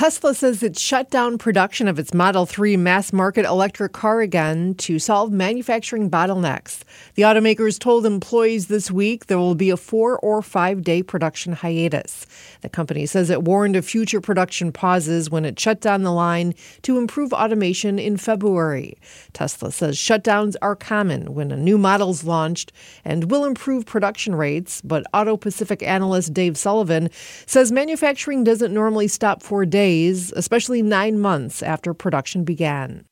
Tesla says it shut down production of its Model 3 mass-market electric car again to solve manufacturing bottlenecks. The automakers told employees this week there will be a 4 or 5 day production hiatus. The company says it warned of future production pauses when it shut down the line to improve automation in February. Tesla says shutdowns are common when a new model's launched and will improve production rates, but Auto Pacific analyst Dave Sullivan says manufacturing doesn't normally stop for days, especially 9 months after production began.